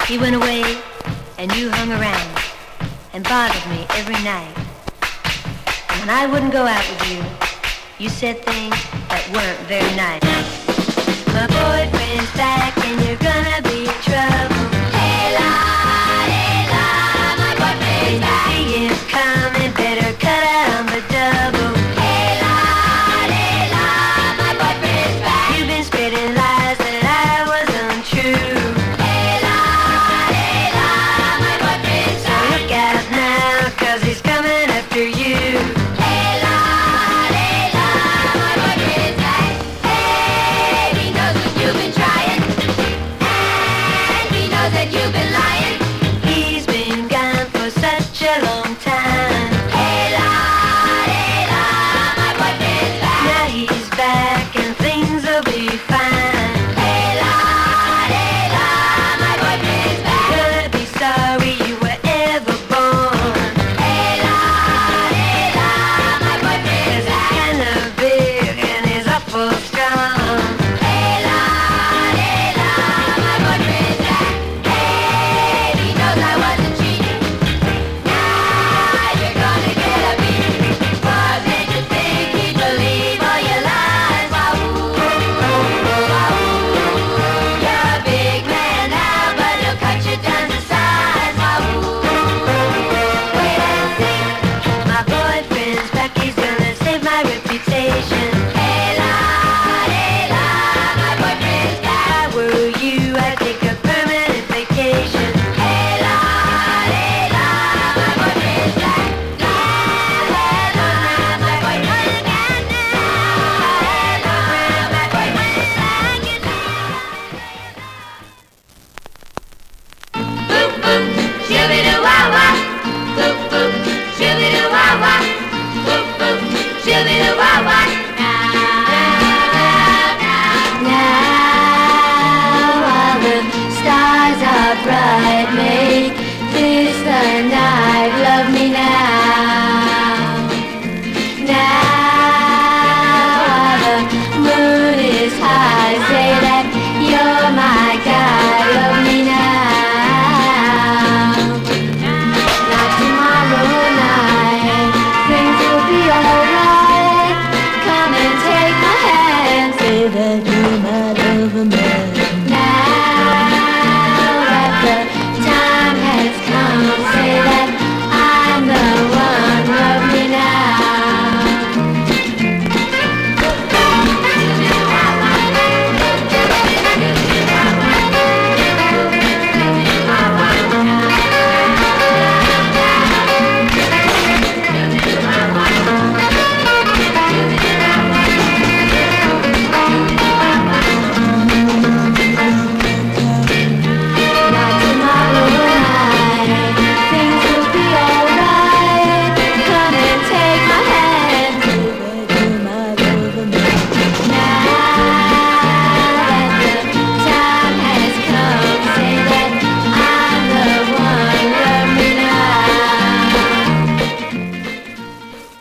He went away and you hung around and bothered me every night. And when I wouldn't go out with you, you said things that weren't very nice. My boyfriend's back and you're gonna be in trouble. Hey la, my boyfriend's back. When you see him coming, better cut out on the double. Hey la, my boyfriend's back. You've been spreading lies that I was untrue. Hey la, my boyfriend's back. So look out now, 'cause he's coming after you. That you've been lying. He's been gone for such a long time. Hey la, my boyfriend's back. Now he's back and things will be fine. Hey la, my boyfriend's back. You're gonna be sorry you were ever born. Hey la, my boyfriend's back. 'Cause he's kinda big and he's awful strong. Hey la, my boyfriend's back. I wasn't cheating. Now you're gonna get a beating. What made you think he'd believe all your lies? Wahoo, you're a big man now, but he'll cut you down to size. Wahoo, wait and see. My boyfriend's back, he's gonna save my reputation. Hey la, my boyfriend's back. If I were you, I'd take a permanent vacation. Bright, make this the night.